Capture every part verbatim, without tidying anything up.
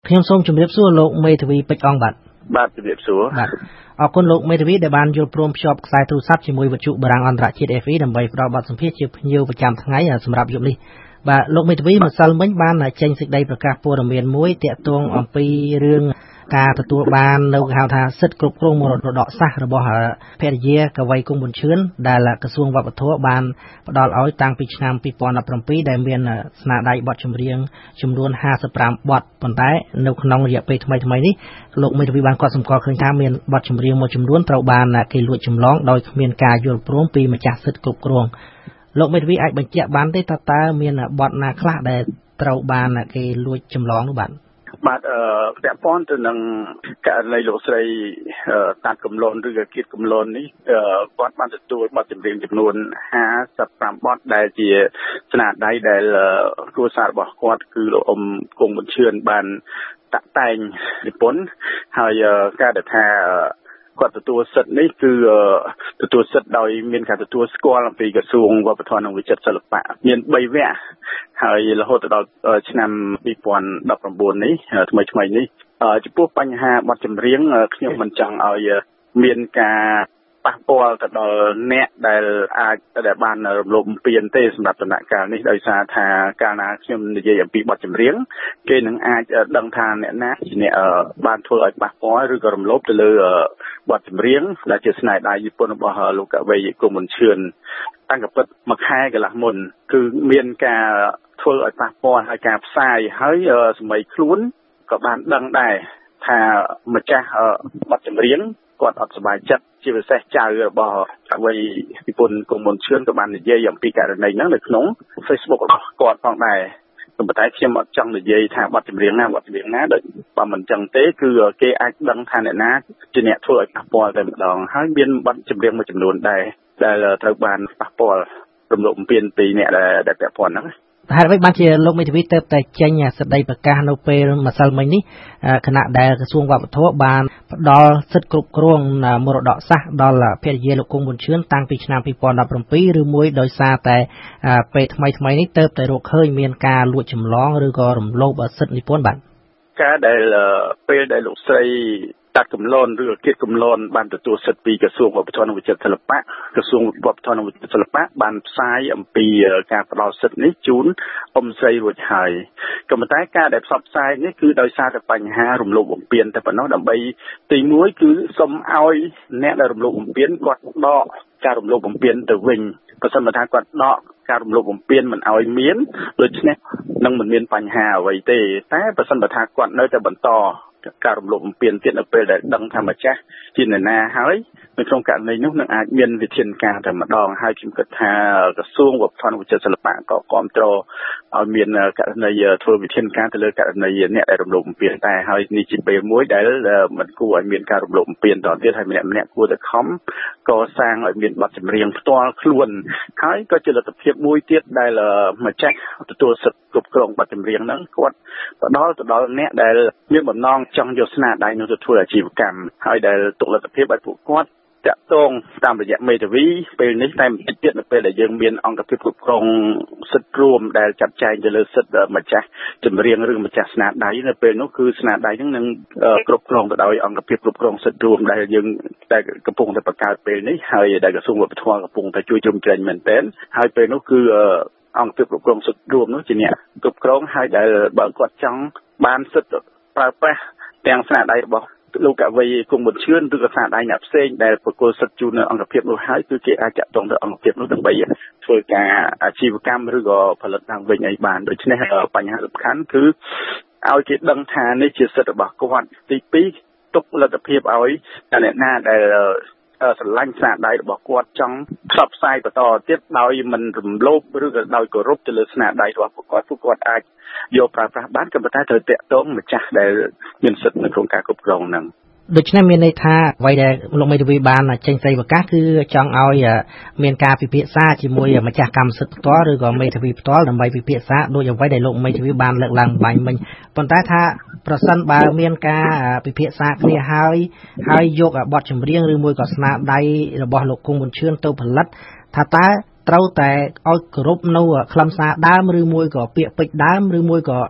ខ្ញុំសូមជម្រាបសួរលោកមេធាវីពេជ្រអង្គបាទបាទជម្រាបសួរបាទអរគុណលោកមេធាវីដែលបានយល់ព្រមភ្ជាប់ខ្សែទូរស័ព្ទជាមួយវិទ្យុបារាំងអន្តរជាតិ F E ដើម្បីផ្ដល់បទសម្ភាសន៍ជាភ្ញៀវប្រចាំថ្ងៃសម្រាប់យប់នេះបាទលោកមេធាវីម្សិលមិញបានចេញសេចក្តីប្រកាសព័ត៌មានមួយទាក់ទងអំពីរឿងការទទួលបាននៅគេហៅថាសិទ្ធិគ្រប់គ្រងមរតកសាសន៍របស់ភរិយាកវីគង់ប៊ុនឈឿនដែលក្រសួងវប្បធម៌បានផ្ដល់ឲ្យតាំងពីឆ្នាំពីរពាន់ដប់ប្រាំពីរដែលមានស្នាដៃបទចម្រៀងចំនួនห้าสิบห้าបទប៉ុន្តែនៅក្នុងរយៈពេលថ្មីថ្មីនេះលោកមេធាវីបានកត់សម្គាល់ឃើញថាមានបទចម្រៀងមួយចំនួនត្រូវបានគេលួចចម្លងដោយគ្មានការយល់ព្រមពីម្ចាស់សិទ្ធិគ្រប់គ្រងលោកមេធាវីអាចបញ្ជាក់បានទេតើតើមានបទណាខ្លះដែលត្រូវបានគេលួចចម្លងនោះបាទបាទអឺពាក់ព័ន្ធទៅនឹងករណីលោកស្រីតាត់កំលុនឬក៏គៀតកំលុននេះគាត់បានទទួលបទចម្រៀងចំនួនห้าสิบห้าបទដែលជាស្នាដៃដែលគ្រួសាររបស់គាត់គឺលោកអ៊ំគង់ប៊ុនឈឿនបានតាក់តែងនិពន្ធហើយការដែលថាគាត់ទទួលសិទ្ធិនេះគឺទទួលសិទ្ធិដោយមានការទទួលស្គាល់អំពីក្រសួងវប្បធម៌និងវិចិត្រសិល្បៈមានបីវគ្គហើយរហូតដល់ឆ្នាំពីរពាន់ដប់ប្រាំបួននេះថ្មីថ្មីនេះចំពោះបញ្ហាបទចម្រៀងខ្ញុំមិនចង់ឲ្យមានការប៉ះពាល់ទៅដល់អ្នកដែលអាចដែលបានរំលោភបំពានទេសម្រាប់ដំណាក់កាលនេះដោយសារថាកាលណាខ្ញុំនិយាយអំពីបទចម្រៀងគេនឹងអាចដឹងថាអ្នកណាជាអ្នកបានធ្វើឲ្យប៉ះពាល់ឬក៏រំលោភទៅលើបទចម្រៀងដែលជាស្នាដៃនិពន្ធរបស់លោកកវីគង់ប៊ុនឈឿនតាំងពីមួយខែកន្លះមុនគឺមានការធ្វើឲ្យប៉ះពាល់ហើយការផ្សាយហើយសម័យខ្លួនក៏បានដឹងដែរថាម្ចាស់បទចម្រៀងគាត់អត់សប្បាយចិត្តជាពិសេសចៅរបស់កវីនិពន្ធគង់ប៊ុនឈឿនក៏បាននិយាយអំពីករណីហ្នឹងនៅក្នុង Facebook របស់គាត់ផងដែរប៉ុន្តែខ្ញុំអត់ចង់និយាយថាបទចម្រៀងណាបទចម្រៀងណាដូចបើមិនចឹងទេគឺគេអាចដឹងថាអ្នកណាជាអ្នកធ្វើឲ្យប៉ះពាល់តែម្ដងហើយមានបទចម្រៀងមួយចំនួនដែរដែលត្រូវបានប៉ះពាល់រំលោភបំពានពីអ្នកដែលពាក់ព័ន្ធហ្នឹងហេតុអ្វីបានជាលោកមេធាវីទៅតែចេញសេចក្តីប្រកាសនៅពេលម្សិលមិញនេះគណៈដែលក្រសួងវប្បធម៌បានផ្ដល់សិទ្ធិគ្រប់គ្រងមរតកសាសន៍ដល់ភរិយាលោកគង់ប៊ុនឈឿនតាំងពីឆ្នាំពីរពាន់ដប់ប្រាំពីរឬមួយដោយសារតែពេលថ្មីថ្មីនេះទៅតែរកឃើញមានការលួចចម្លងឬក៏រំលោភសិទ្ធិនិពន្ធបាទការដែលពេលដែលលោកស្រីតាត់កំលុនឬគៀតកំលុនបានទទួលសិទ្ធិពីក្រសួងវប្បធម៌និងវិចិត្រសិល្បៈក្រសួងវប្បធម៌និងវិចិត្រសិល្បៈបានផ្សាយអំពីការផ្ដល់សិទ្ធិនេះជូនអ៊ំស្រីរួចហើយក៏ប៉ុន្តែការដែលផ្សព្វផ្សាយនេះគឺដោយសារតែបញ្ហារំលោភបំពានតែប៉ុណ្ណោះដើម្បីទីមួយគឺសូមឲ្យអ្នកដែលរំលោភបំពានគាត់ដកការរំលោភបំពានទៅវិញបើសិនថាគាត់ដកការរំលោភបំពានមិនឲ្យមានដូច្នេះនឹងមិនមានបញ្ហាអ្វីទេតែបើសិនថាគាត់នៅតែបន្តការរំលោភបំពានទៀតនៅពេលដែលដឹងថាម្ចាស់ជាអ្នកណាហើយនៅក្នុងករណីនោះនឹងអាចមានវិធានការតែម្ដងហើយខ្ញុំគិតថាក្រសួងវប្បធម៌និងវិចិត្រសិល្បៈក៏គាំទ្រឲ្យមានករណីធ្វើវិធានការទៅលើករណីអ្នកដែលរំលោភបំពានតែហើយនេះជាពេលមួយដែលមិនគួរឲ្យមានការរំលោភបំពានតទៀតហើយម្នាក់ម្នាក់គួរតែខំកសាងឲ្យមានបទចម្រៀងផ្ទាល់ខ្លួនហើយក៏ជាលទ្ធភាពមួយទៀតដែលម្ចាស់ទទួលសិទ្ធិគ្រប់គ្រងបទចម្រៀងហ្នឹងគាត់ផ្ដល់ទៅដល់អ្នកដែលមានបំណងចង់យកស្នាដៃនោះទៅធ្វើអាជីវកម្មហើយដែលទុកលទ្ធភាពឲ្យពួកគាត់តាក់ទងតាមរយៈមេធាវីពេលនេះតែបន្តិចទៀតនៅពេលដែលយើងមានអង្គភាពគ្រប់គ្រងសិទ្ធិរួមដែលចាត់ចែងទៅលើសិទ្ធិម្ចាស់ចម្រៀងឬម្ចាស់ស្នាដៃនៅពេលនោះគឺស្នាដៃហ្នឹងនឹងគ្រប់គ្រងទៅដោយអង្គភាពគ្រប់គ្រងសិទ្ធិរួមដែលយើងដែលកំពុងតែបង្កើតពេលនេះហើយដែលក្រសួងវប្បធម៌កំពុងតែជួយជ្រោមជ្រែងមែនទែនហើយពេលនោះគឺអង្គភាពគ្រប់គ្រងសិទ្ធិរួមនោះជាអ្នកគ្រប់គ្រងហើយដែលបើគាត់ចង់បានសិទ្ធិប្រើប្រាស់ទាំងស្នាដៃរបស់លោកកវីគង់ប៊ុនឈឿនឬក៏ស្នាដៃអ្នកផ្សេងដែលប្រគល់សិទ្ធិជូននៅអង្គភាពនោះហើយគឺគេអាចចាក់ទងទៅអង្គភាពនោះដើម្បីធ្វើការអាជីវកម្មឬក៏ផលិតឡើងវិញឲ្យបានដូច្នេះបញ្ហាសំខាន់គឺឲ្យគេដឹងថានេះជាសិទ្ធិរបស់គាត់ទីពីរទុកលទ្ធភាពឲ្យអ្នកណាដែលស្រឡាញ់ស្នាដៃរបស់គាត់ចង់ផ្សព្វផ្សាយបន្តទៀតដោយមិនរំលោភឬក៏ដោយគោរពទៅលើស្នាដៃរបស់ពួកគាត់ពួកគាត់អាចយកប្រើប្រាស់បានក៏ប៉ុន្តែត្រូវតាក់ទងម្ចាស់ដែលមានសិទ្ធិនៅក្នុងការគ្រប់គ្រងហ្នឹងដូច្នេះមានន័យថាអ្វីដែលលោកមេធាវីបានចេញសេចក្តីប្រកាសគឺចង់ឲ្យមានការពិភាក្សាជាមួយម្ចាស់កម្មសិទ្ធិផ្ទាល់ឬក៏មេធាវីផ្ទាល់ដើម្បីពិភាក្សាដោយអ្វីដែលលោកមេធាវីបានលើកឡើងបាញ់មិញប៉ុន្តែថាប្រសិនបើមានការពិភាក្សាគ្នាហើយហើយយកបទចម្រៀងឬមួយក៏ស្នាដៃរបស់លោកគង់ប៊ុនឈឿនទៅផលិតថាតើត្រូវតែឲ្យគោរពនៅខ្លឹមសារដើមឬមួយក៏ពាក្យពេចន៍ដើមឬមួយក៏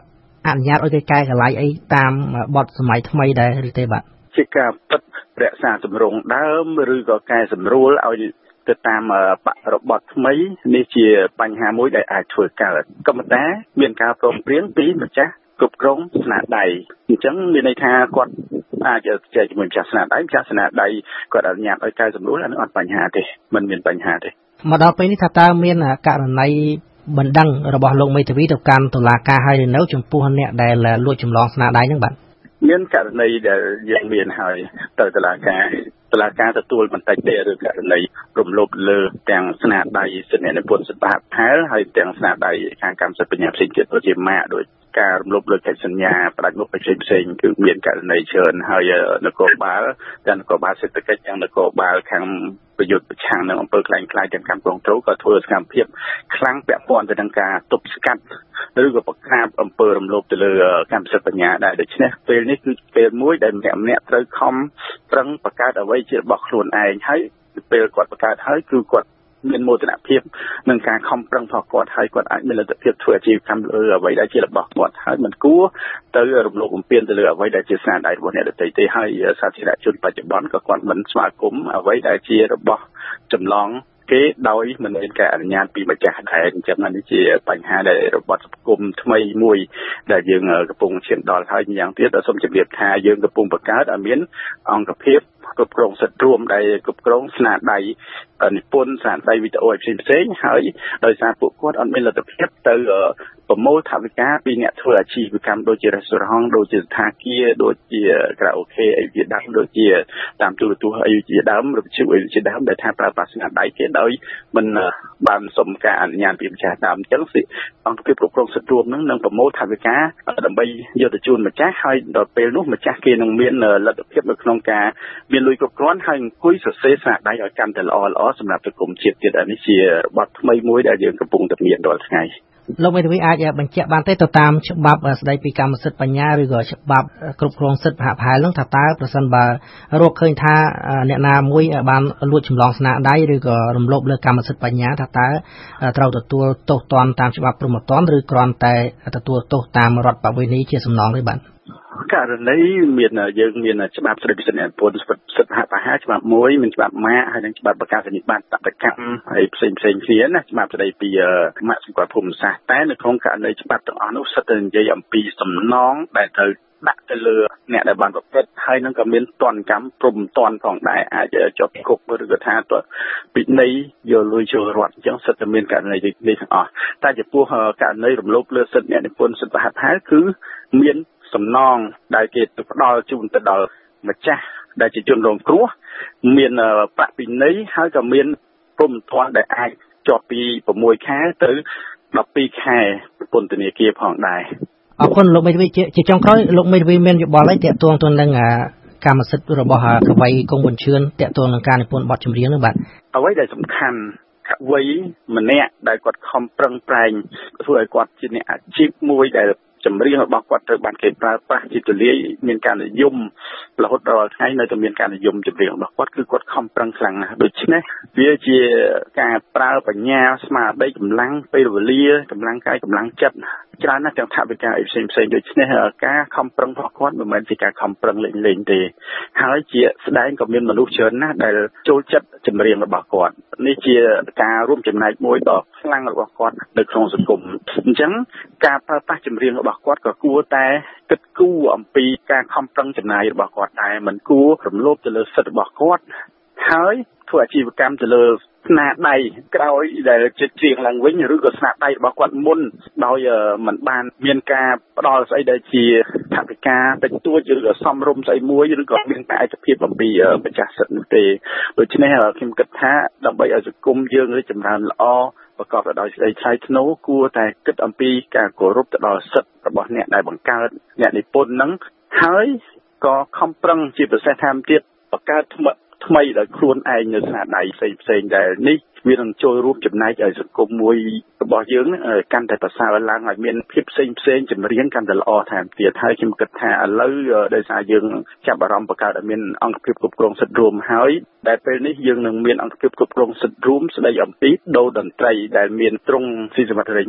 អនុញ្ញាតឲ្យគេកែកន្លែងអីតាមបទសម័យថ្មីដែរឬទេបាទជាការពិតរក្សាសម្រងដើមឬក៏កែសម្រួលឲ្យទៅតាមបរិបទថ្មីនេះជាបញ្ហាមួយដែលអាចធ្វើកើតក៏ប៉ុន្តែមានការព្រមព្រៀងពីម្ចាស់គ្រប់គ្រងស្នាដៃអញ្ចឹងមានន័យថាគាត់អាចចែកជាមួយម្ចាស់ស្នាដៃម្ចាស់ស្នាដៃគាត់អនុញ្ញាតឲ្យកែសម្រួលអានោះអត់បញ្ហាទេមិនមានបញ្ហាទេមកដល់ពេលនេះថាតើមានករណីបណ្ដឹងរបស់លោកមេធាវីទៅកាន់តុលាការហើយនៅចំពោះអ្នកដែលលួចចម្លងស្នាដៃហ្នឹងបាទមានករណីដែលយើងមានហើយទៅតុលាការតុលាការទទួលបន្តិចទេឬករណីរំលោភលើទាំងស្នាដៃសិទ្ធិនិពន្ធសិទ្ធិបហែលហើយទាំងស្នាដៃខាងកម្មសិទ្ធិបញ្ញាផ្សេងទៀតដូចជាម៉ាកដូចការរំលោភលើកិច្ចសន្យាផ្ដាច់មុខផ្សេងផ្សេងគឺមានករណីច្រើនហើយនគរបាលទាំងនគរបាលសេដ្ឋកិច្ចទាំងនគរបាលខាងប្រយុទ្ធប្រឆាំងនឹងអំពើក្លែងក្លាយទាំងកម្មក្រុងត្រូវក៏ធ្វើសកម្មភាពខ្លាំងពាក់ព័ន្ធទៅនឹងការទប់ស្កាត់ឬក៏បង្ក្រាបអំពើរំលោភទៅលើកម្មសិទ្ធិបញ្ញាដែរដូច្នេះពេលនេះគឺពេលមួយដែលម្នាក់ម្នាក់ត្រូវខំប្រឹងបង្កើតអ្វីជារបស់ខ្លួនឯងហើយពេលគាត់បង្កើតហើយគឺគាត់មានមោទនភាពនឹងការខំប្រឹងរបស់គាត់ហើយគាត់អាចមានលទ្ធភាពធ្វើអាជីវកម្មលើអ្វីដែលជារបស់គាត់ហើយមិនគួរទៅរំលោភបំពានទៅលើអ្វីដែលជាស្នាដៃរបស់អ្នកដទៃទេហើយសាធារណជនបច្ចុប្បន្នក៏គាត់មិនស្វាគមន៍អ្វីដែលជារបស់ចម្លងគេដោយមិនមានការអនុញ្ញាតពីម្ចាស់ដែរអញ្ចឹងនេះជាបញ្ហាដែលរបស់សង្គមថ្មីមួយដែលយើងកំពុងឈានដល់ហើយម្យ៉ាងទៀតសូមជម្រាបថាយើងកំពុងបង្កើតឲ្យមានអង្គភាពគ្រប់គ្រងសិទ្ធិរួមដែលគ្រប់គ្រងស្នាដៃនិពន្ធស្នាដៃវីដេអូផ្សេងផ្សេងហើយដោយសារពួកគាត់អត់មានលទ្ធភាពទៅប្រមូលថវិកាពីអ្នកធ្វើអាជីវកម្មដូចជារេស្តូរ៉ង់ដូចជាសណ្ឋាគារដូចជាខារ៉ាអូខេអីជាដើមដូចជាតាមទូរទស្សន៍អីជាដើមឬវិទ្យុអីជាដើមដែលថាប្រើប្រាស់ស្នាដៃគេដោយមិនបានសុំការអនុញ្ញាតពីម្ចាស់ដើមអញ្ចឹងអង្គភាពគ្រប់គ្រងសិទ្ធិរួមនឹងនឹងប្រមូលថវិកាដើម្បីយកទៅជូនម្ចាស់ហើយដល់ពេលនោះម្ចាស់គេនឹងមានលទ្ធភាពនៅក្នុងការមានលុយគ្រប់គ្រាន់ហើយអង្គុយសរសេរស្នាដៃឲ្យកាន់តែល្អល្អសម្រាប់សង្គមជាតិទៀតនេះជារបបថ្មីមួយដែលយើងកំពុងតែមានរាល់ថ្ងៃលោកមេធាវីអាចបញ្ជាក់បានទេទៅតាមច្បាប់ស្តីពីកម្មសិទ្ធិបញ្ញាឬក៏ច្បាប់គ្រប់គ្រងសិទ្ធិបហែលនោះថាតើប្រសិនបើរកឃើញថាអ្នកណាមួយបានលួចចម្លងស្នាដៃឬក៏រំលោភលើកម្មសិទ្ធិបញ្ញាថាតើត្រូវទទួលទោសទណ្ឌតាមច្បាប់ព្រហ្មទណ្ឌឬគ្រាន់តែទទួលទោសតាមរដ្ឋប្បវេណីជាសំណងទេបាទករណីមានយើងមានច្បាប់ស្តីពីសិទ្ធិនិពន្ធសិទ្ធិបហែលច្បាប់មួយមានច្បាប់ម៉ាកហើយនិងច្បាប់បង្កើតសញ្ញាបត្រតកម្មហើយផ្សេងផ្សេងគ្នាណាច្បាប់ស្តីពីម៉ាកសម្គាល់ភូមិសាស្ត្រតែនៅក្នុងករណីច្បាប់ទាំងអស់នោះសិតតែនិយាយអំពីសំណងដែលត្រូវដាក់ទៅលើអ្នកដែលបានប្រព្រឹត្តហើយនឹងក៏មានទណ្ឌកម្មព្រំទណ្ឌផងដែរអាចជាប់គុកឬក៏ថាទៅពិន័យយកលុយចូលរដ្ឋអញ្ចឹងសិតតែមានករណីនេះទាំងអស់តែចំពោះករណីរំលោភលើសិទ្ធិអ្នកនិពន្ធសិទ្ធិបហែលគឺមានសំណងដែលគេផ្ដល់ជូនទៅដល់ម្ចាស់ដែលជាជនរងគ្រោះមានប្រាក់ពិន័យហើយក៏មានព្រំទណ្ឌដែលអាចជាប់ពី6ខែទៅ12ខែពន្ធនាគារផងដែរអរគុណលោកមេធាវីជាចុងក្រោយលោកមេធាវីមានយោបល់អីទាក់ទងទៅនឹងកម្មសិទ្ធិរបស់កវីគង់វញ្ជឿនទាក់ទងនឹងការនិពន្ធបទចម្រៀងនោះបាទអ្វីដែលសំខាន់កវីម្នាក់ដែលគាត់ខំប្រឹងប្រែងធ្វើឲ្យគាត់ជាអ្នកអាជីពមួយដែលចម្រៀងរបស់គាត់ត្រូវបានគេប្រើប្រាស់ជាទូលាយមានការនិយមរហូតដល់ថ្ងៃនៅតែមានការនិយមចម្រៀងរបស់គាត់គឺគាត់ខំប្រឹងខ្លាំងណាស់ដូច្នេះវាជាការប្រើបញ្ញាស្មារតីកម្លាំងពេលវេលាកម្លាំងកាយកម្លាំងចិត្តច្រើនណាស់ទាំងថវិកាផ្សេងផ្សេងដូច្នេះការខំប្រឹងរបស់គាត់មិនមែនជាការខំប្រឹងលេងលេងទេហើយជាស្ដែងក៏មានមនុស្សច្រើនណាស់ដែលចូលចិត្តចម្រៀងរបស់គាត់នេះជាការរួមចំណែកមួយដ៏ខ្លាំងរបស់គាត់នៅក្នុងសង្គមអញ្ចឹងការប្រើប្រាស់ចម្រៀងរបស់គាត់ក៏គួរតែគិតគូរអំពីការខំប្រឹងចំណាយរបស់គាត់ដែរមិនគួររំលោភទៅលើសិទ្ធិរបស់គាត់ហើយធ្វើអាជីវកម្មទៅលើស្នាដៃក្រោយដែលជិតជាងឡើងវិញឬក៏ស្នាដៃរបស់គាត់មុនដោយមិនបានមានការផ្ដល់ស្អីដែលជាថវិកាតិចតួចឬក៏សំរុំស្អីមួយឬក៏មានតែឯកភាពអំពីម្ចាស់សិទ្ធិនោះទេដូច្នេះខ្ញុំគិតថាដើម្បីឲ្យសង្គមយើងរីកចម្រើនល្អប្រកបដោយសេចក្តីថ្លៃថ្នូរគួរតែគិតអំពីការគោរពទៅដល់សិទ្ធិរបស់អ្នកដែលបង្កើតអ្នកនិពន្ធហ្នឹងហើយក៏ខំប្រឹងជាពិសេសថែមទៀតបង្កើតថ្មីថ្មីដោយខ្លួនឯងនៅស្នាដៃផ្សេងផ្សេងដែលនេះវានឹងចូលរួមចំណែកឲ្យសង្គមមួយរបស់យើងកាន់តែប្រសើរឡើងឲ្យមានភាពផ្សេងផ្សេងចម្រៀងកាន់តែល្អថែមទៀតហើយខ្ញុំគិតថាឥឡូវដោយសារយើងចាប់អារម្មណ៍បង្កើតឲ្យមានអង្គភាពគ្រប់គ្រងសិទ្ធិរួមហើយដែលពេលនេះយើងនឹងមានអង្គភាពគ្រប់គ្រងសិទ្ធិរួមស្ដីអំពីដូរតន្ត្រីដែលមានទ្រង់ស៊ីសមត្ថរេងបូត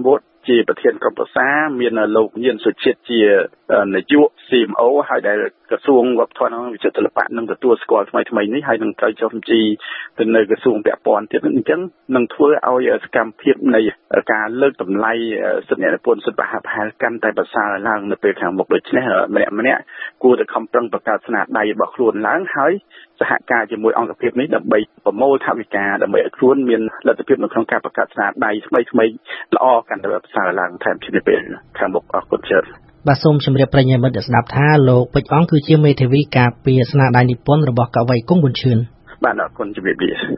ជាប្រធានក្រុមប្រឹក្សាមានលោកញៀនសុជាតិជានាយក ซี เอ็ม โอ ហើយដែលក្រសួងវប្បធម៌និងវិចិត្រសិល្បៈនឹងទទួលស្គាល់ថ្មីថ្មីនេះហើយនឹងត្រូវចុះបញ្ជីទៅនៅក្រសួងពាក់ព័ន្ធទៀតអញ្ចឹងនឹងធ្វើឲ្យសកម្មភាពនៃការលើកតម្លៃសិទ្ធិអ្នកនិពន្ធសិទ្ធិបហាបហាកាន់តែប្រសើរឡើងនៅពេលខាងមុខដូច្នេះម្នាក់ម្នាក់គួរតែខំប្រឹងបង្កើតស្នាដៃរបស់ខ្លួនឡើងហើយសហការជាមួយអង្គភាពនេះដើម្បីប្រមូលថវិកាដើម្បីឲ្យខ្លួនមានលទ្ធភាពនៅក្នុងការបង្កើតស្នាដៃថ្មីថ្មីល្អកាន់តែប្រសើរឡើងថែមទៀតពេលខាងមុខអរគុណច្រើនបាទសូមជម្រាបប្រិយមិត្តស្ដាប់ថាលោកពេជ្រអង្គគឺជាមេធាវីការពារស្នាដៃនិពន្ធរបស់កវីគង់ប៊ុនឈឿនបាទអរគុណជម្រាបលា